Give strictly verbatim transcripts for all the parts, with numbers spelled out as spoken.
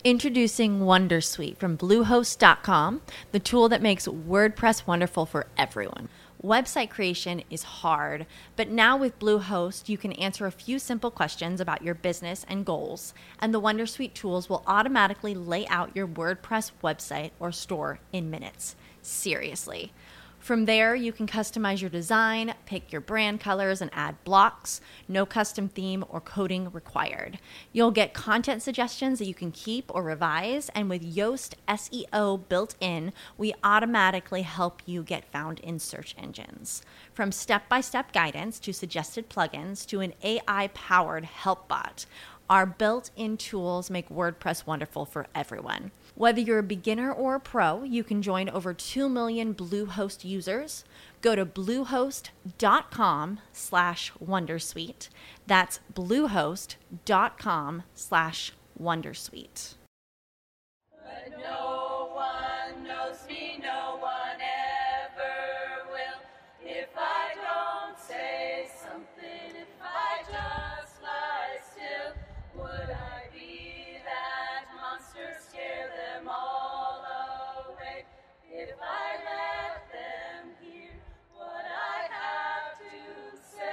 Introducing Wondersuite from Bluehost dot com, the tool that makes WordPress wonderful for everyone. Website creation is hard, but now with Bluehost, you can answer a few simple questions about your business and goals, and the Wondersuite tools will automatically lay out your WordPress website or store in minutes. Seriously. From there, you can customize your design, pick your brand colors, and add blocks. No custom theme or coding required. You'll get content suggestions that you can keep or revise, and with Yoast S E O built in, we automatically help you get found in search engines. From step-by-step guidance to suggested plugins to an A I-powered help bot, our built-in tools make WordPress wonderful for everyone. Whether you're a beginner or a pro, you can join over two million Bluehost users. Go to bluehost dot com slash wondersuite. That's bluehost dot com slash wondersuite. But no one knows me, no one ever will. If I don't say something, if I just lie still, would I be that monster, scare them all away? If I let them hear what I have to say,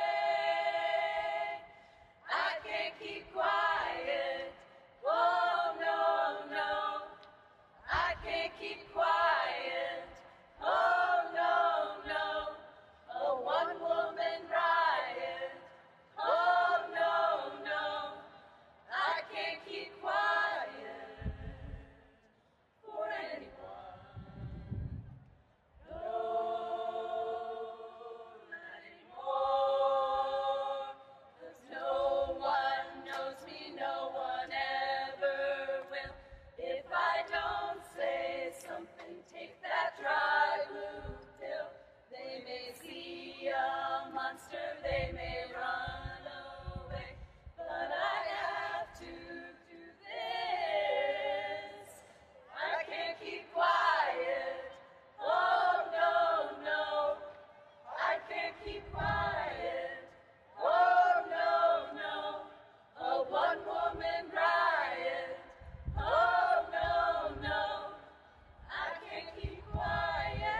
I can't keep quiet. Oh no, no, I can't keep quiet. Oh no, no, a one woman riot. Oh no, no, I can't keep quiet for anyone. No, not anymore. 'Cause no one knows me, no one ever will. If I don't say something, take that dry blue pill. They may see a monster, they may run away, but I have to do this. I can't keep quiet. Oh no, no, I can't keep quiet. Oh no, no, a one-woman riot. Oh no, no, I can't keep quiet.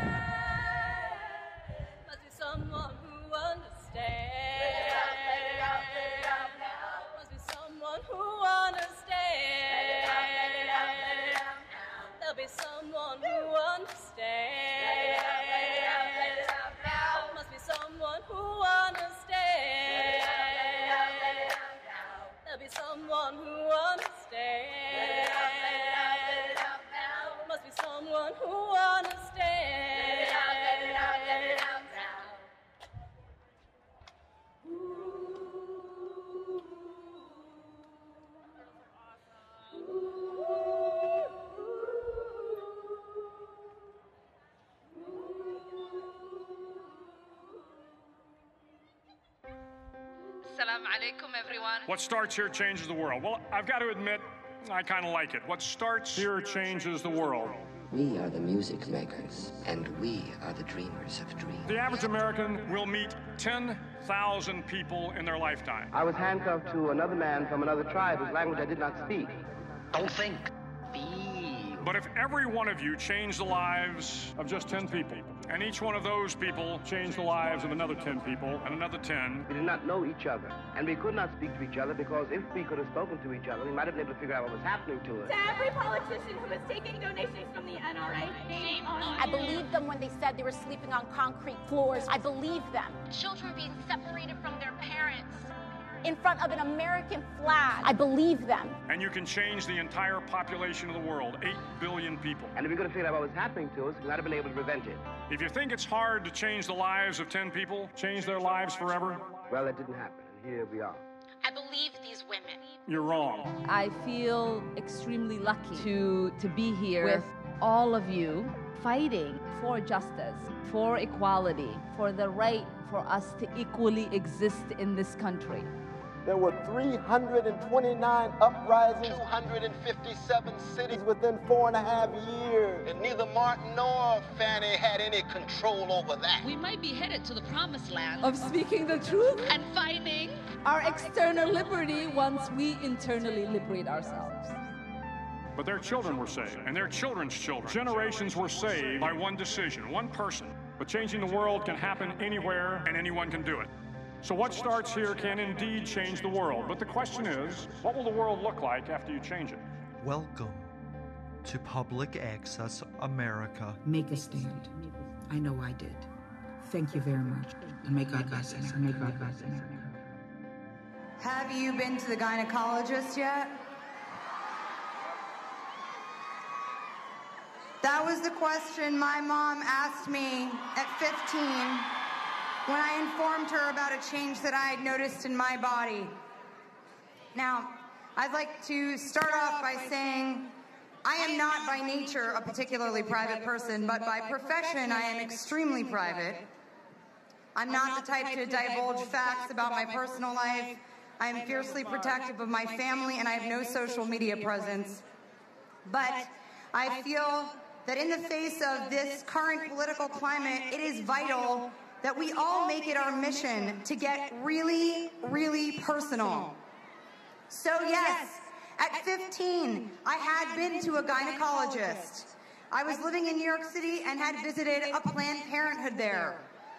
Must be someone who understands. Let it out, let it out, let it out now. Must be someone who understands. Let it out, let it out, let it out now. There'll be someone who understands. Let it out, let it out, let it out now. Must be someone who understands. Let it out, let it out, let it out now. There'll be someone who understands. Let it out, let it out, let it out now. Must be someone who understands. Let it out, let it out, let it out now. Assalamu alaikum, everyone. What starts here changes the world. Well, I've got to admit, I kind of like it. What starts here changes the world. We are the music makers, and we are the dreamers of dreams. The average American will meet ten thousand people in their lifetime. I was handcuffed to another man from another tribe whose language I did not speak. Don't think. Feel. But if every one of you changed the lives of just ten people, and each one of those people changed the lives of another ten people, and another ten, We did not know each other, and we could not speak to each other because if we could have spoken to each other, we might have been able to figure out what was happening to us. To every politician who is taking donations from the N R A, shame on I believed them when they said they were sleeping on concrete floors. I believed them. Children being separated from their parents. In front of an American flag. I believed them. and you can change the entire population of the world, eight billion people. And if we could have figured out what was happening to us, we might have been able to prevent it. If you think it's hard to change the lives of ten people, change their lives forever, Well, that didn't happen, and here we are. I believe these women. you're wrong. I feel extremely lucky to, to be here with all of you fighting for justice, for equality, for the right for us to equally exist in this country. There were three hundred twenty-nine uprisings, two hundred fifty-seven cities within four and a half years. And neither Martin nor Fannie had any control over that. We might be headed to the promised land Of speaking the truth and finding our external liberty once we internally liberate ourselves. But their children were saved, and their children's children. Generations were saved by one decision, one person. But changing the world can happen anywhere, and anyone can do it. So what starts here can indeed change the world. But the question is, what will the world look like after you change it? Welcome to Public Access America. Make a stand. I know I did. Thank you very much. And may God bless America. May God bless America. Have you been to the gynecologist yet? That was the question my mom asked me at fifteen when I informed her about a change that I had noticed in my body. Now, I'd like to start off by saying I am not by nature a particularly private person, but by profession I am extremely private. I'm not the type to divulge facts about my personal life. I am fiercely protective of my family, and I have no social media presence. But I feel that in the face of this current political climate, it is vital that we all make it our mission to get really, really personal. So yes, at fifteen, I had been to a gynecologist. I was living in New York City and had visited a Planned Parenthood there.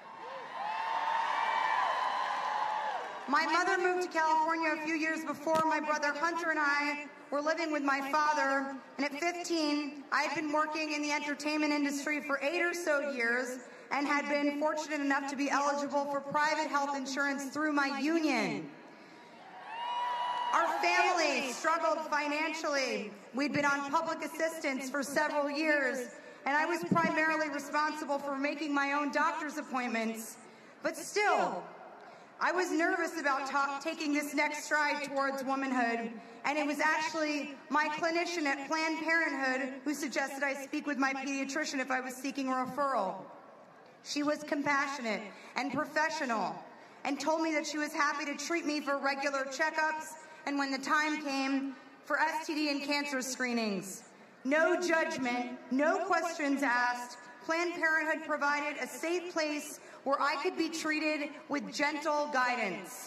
My mother moved to California a few years before. My brother Hunter and I were living with my father, and at fifteen, I had been working in the entertainment industry for eight or so years and had been fortunate enough to be eligible for private health insurance through my union. Our family struggled financially. We'd been on public assistance for several years, and I was primarily responsible for making my own doctor's appointments. But still, I was nervous about ta- taking this next stride towards womanhood, and it was actually my clinician at Planned Parenthood who suggested I speak with my pediatrician if I was seeking a referral. She was compassionate and professional and told me that she was happy to treat me for regular checkups and, when the time came, for S T D and cancer screenings. No judgment, no questions asked. Planned Parenthood provided a safe place where I could be treated with gentle guidance.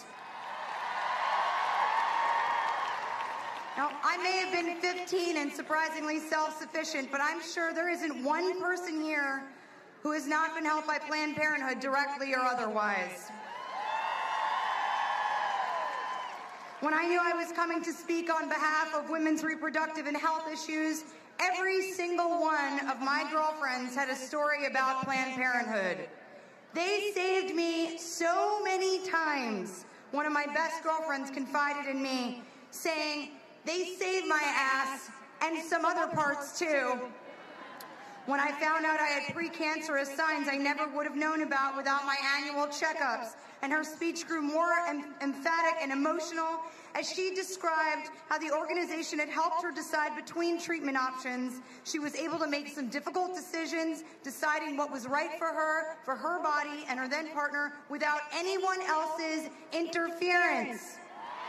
Now, I may have been fifteen and surprisingly self-sufficient, but I'm sure there isn't one person here who has not been helped by Planned Parenthood directly or otherwise. When I knew I was coming to speak on behalf of women's reproductive and health issues, every single one of my girlfriends had a story about Planned Parenthood. They saved me so many times. One of my best girlfriends confided in me, saying, "They saved my ass and some other parts too." When I found out I had precancerous signs I never would have known about without my annual checkups, and her speech grew more em- emphatic and emotional as she described how the organization had helped her decide between treatment options. She was able to make some difficult decisions, deciding what was right for her, for her body, and her then partner without anyone else's interference.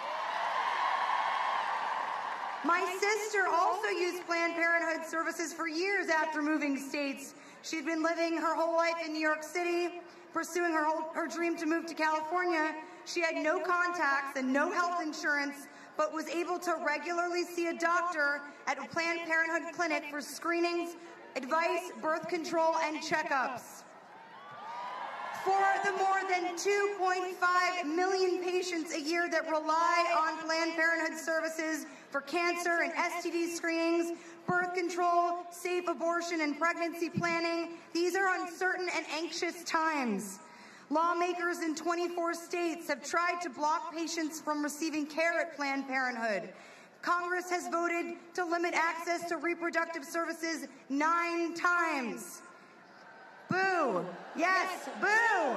My sister also used Planned Parenthood services for years after moving states. She'd been living her whole life in New York City, pursuing her, whole, her dream to move to California. She had no contacts and no health insurance, but was able to regularly see a doctor at a Planned Parenthood clinic for screenings, advice, birth control, and checkups. For the more than two point five million patients a year that rely on Planned Parenthood services for cancer and S T D screenings, birth control, safe abortion, and pregnancy planning, these are uncertain and anxious times. Lawmakers in twenty-four states have tried to block patients from receiving care at Planned Parenthood. Congress has voted to limit access to reproductive services nine times. Boo! Yes, boo!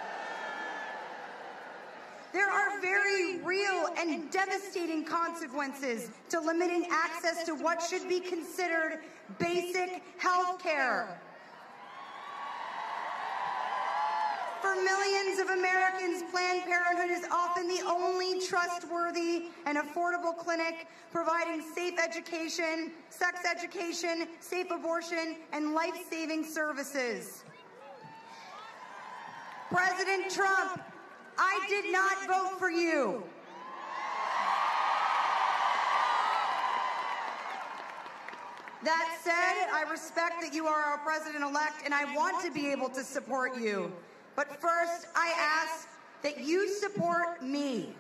There are very real and devastating consequences to limiting access to what should be considered basic health care. For millions of Americans, Planned Parenthood is often the only trustworthy and affordable clinic providing safe education, sex education, safe abortion, and life-saving services. President Trump, I did not vote for you. That said, I respect that you are our president-elect, and I want to be able to support you. But first, I ask that you support me.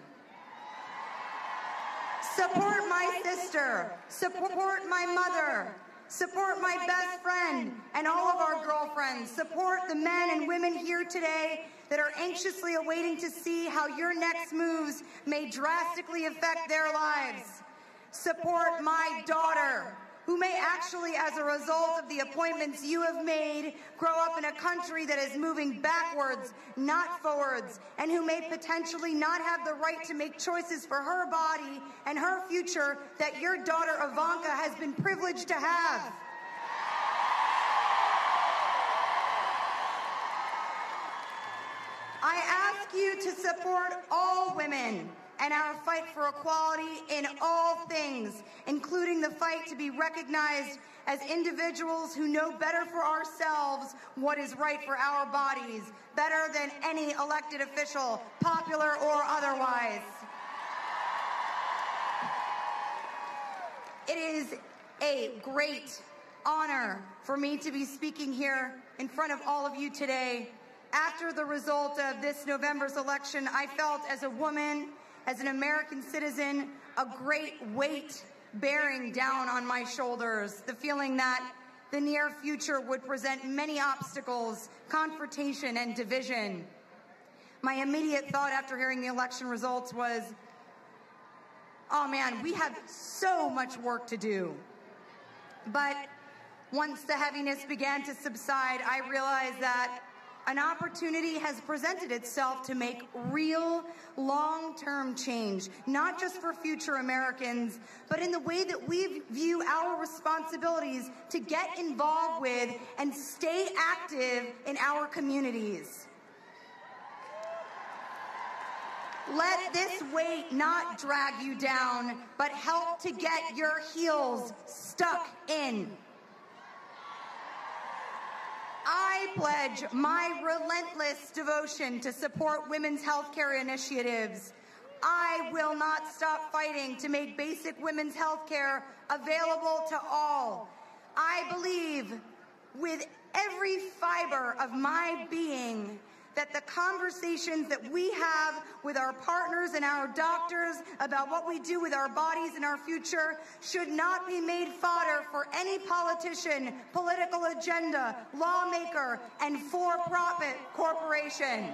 Support my sister. Support my mother. Support my best friend and all of our girlfriends. Support the men and women here today that are anxiously awaiting to see how your next moves may drastically affect their lives. Support my daughter, who may actually, as a result of the appointments you have made, grow up in a country that is moving backwards, not forwards, and who may potentially not have the right to make choices for her body and her future that your daughter Ivanka has been privileged to have. I ask you to support all women and our fight for equality in all things, including the fight to be recognized as individuals who know better for ourselves what is right for our bodies, better than any elected official, popular or otherwise. It is a great honor for me to be speaking here in front of all of you today. After the result of this November's election, I felt as a woman, as an American citizen, a great weight bearing down on my shoulders, the feeling that the near future would present many obstacles, confrontation, and division. My immediate thought after hearing the election results was, oh man, we have so much work to do. But once the heaviness began to subside, I realized that an opportunity has presented itself to make real, long-term change, not just for future Americans, but in the way that we view our responsibilities to get involved with and stay active in our communities. Let this weight not drag you down, but help to get your heels stuck in. I pledge my relentless devotion to support women's health care initiatives. I will not stop fighting to make basic women's health care available to all. I believe with every fiber of my being that the conversations that we have with our partners and our doctors about what we do with our bodies and our future should not be made fodder for any politician, political agenda, lawmaker, and for-profit corporation.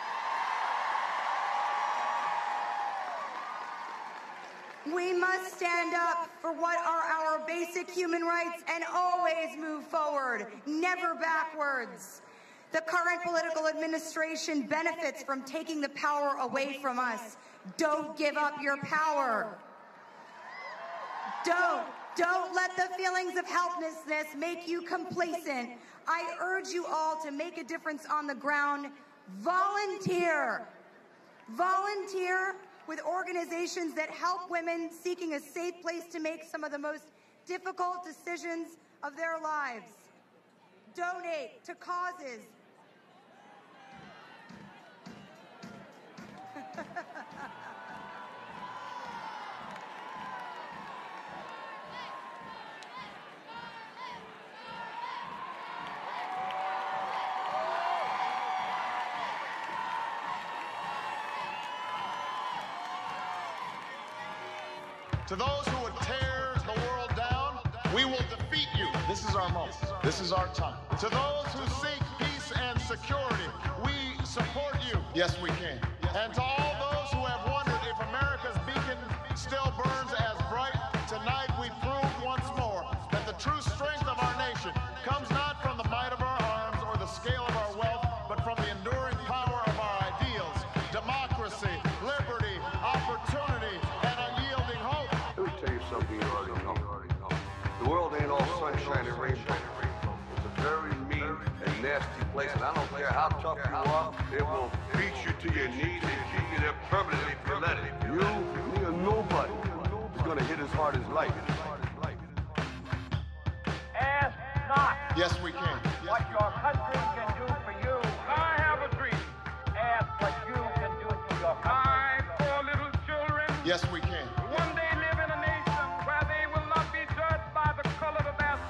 We must stand up for what are our basic human rights and always move forward, never backwards. The current political administration benefits from taking the power away from us. Don't give up your power. Don't, don't let the feelings of helplessness make you complacent. I urge you all to make a difference on the ground. Volunteer. Volunteer with organizations that help women seeking a safe place to make some of the most difficult decisions of their lives. Donate to causes. To those who would tear the world down, we will defeat you. This is our moment. This is our time. To those who seek peace and security, we support you. Yes, we can. And to all those who have wondered if America's beacon still burns as bright, tonight we prove once more that the true strength of our nation comes not from the might of our arms or the scale of our wealth, but from the enduring power of our ideals, democracy, liberty, opportunity, and unyielding hope. Let me tell you something you already know. The world ain't all sunshine and rainbow. It's a very mean and nasty place, and I don't care how tough you are, it will beat you to your knees and keep you there permanently if you let it. You, me, or nobody is gonna hit as hard as life. Ask not. Yes, we can. What your country can do for you. I have a dream. Ask what you can do for your country. I, poor little children. Yes, we can. One day live in a nation where they will not be judged by the color of their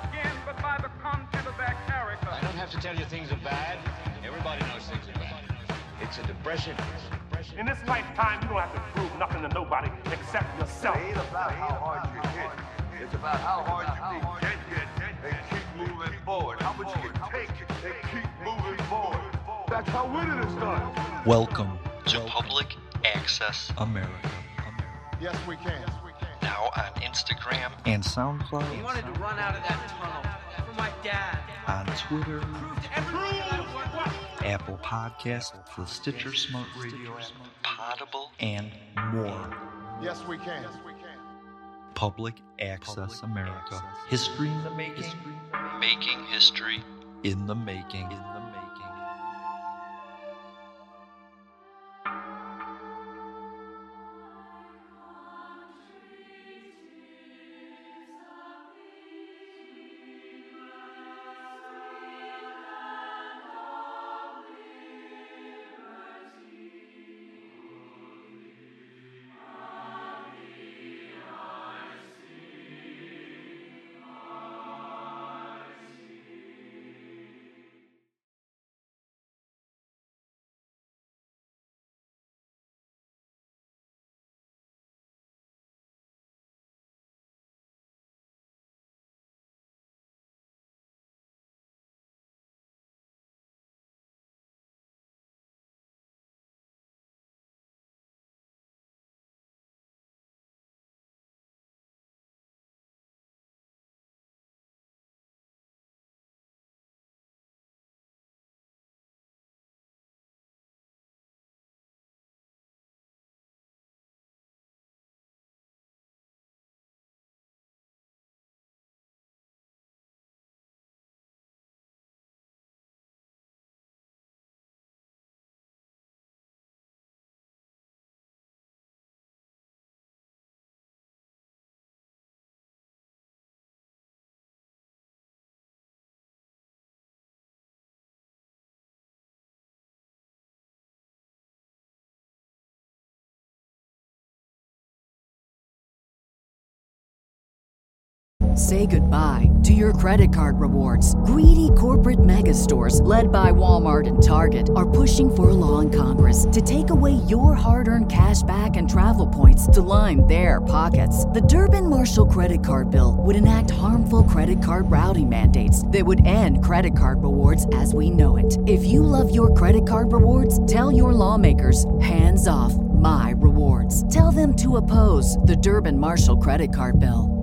tell you things are bad. Everybody knows things are bad. It's a depression. In this lifetime, you don't have to prove nothing to nobody except yourself. It ain't about how hard you hit. It's about how hard you can get hit and keep moving forward. How much you can take and keep moving forward. That's how winning is done. Welcome to Public Access America. Yes, we can. Now on Instagram and SoundCloud. He wanted to run out of that tunnel for my dad. On Twitter. Prove to everyone that it worked. Apple Podcasts, the Stitcher Smart Radio app, Potable, and more. Yes, we can. Yes, we can. Public Access America. History in the making. Making history in the making. In the making. Say goodbye to your credit card rewards. Greedy corporate mega stores, led by Walmart and Target, are pushing for a law in Congress to take away your hard-earned cash back and travel points to line their pockets. The Durbin-Marshall credit card bill would enact harmful credit card routing mandates that would end credit card rewards as we know it. If you love your credit card rewards, tell your lawmakers, hands off my rewards. Tell them to oppose the Durbin-Marshall credit card bill.